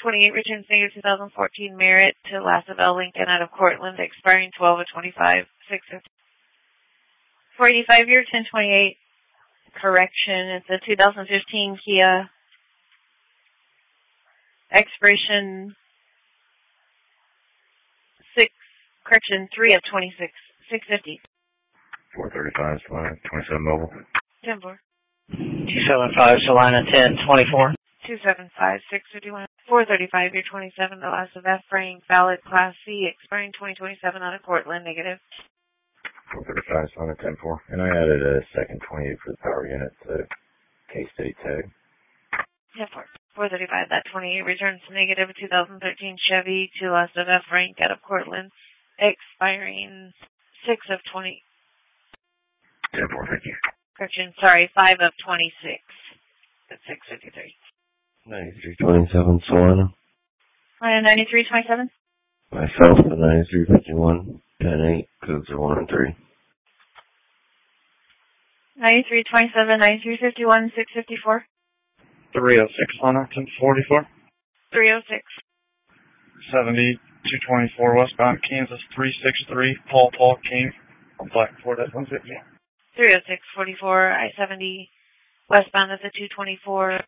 28 returns negative 2014 Merit to Lassaville Lincoln out of Cortland, expiring 12 of 25, 650. 485 year 1028 correction. It's a 2015 Kia. Expiration 3 of 26, 650. 435 Salina 27 Mobile. 10-4. 275 Salina 1024. 275 651. 435 year 27 the last of F frame valid Class C expiring 2027 out of Cortland negative. 435 Salina 10-4. And I added a second 28 for the power unit to K-State tag. 10-4. 435 that 28 returns to negative 2013 Chevy to last of F rank out of Cortland expiring 6 of 20. 10-4, thank you. Correction, sorry, 5 of 26 at 653. 9327 Salina. 9327. Myself, the 9351 10-8, codes are 1 and 3. 9327, 9351, 654. 306 Salina 1044. 306. 70 224 westbound Kansas 363 Paul King on Black Ford at 150. 306 44 I-70 westbound at the 224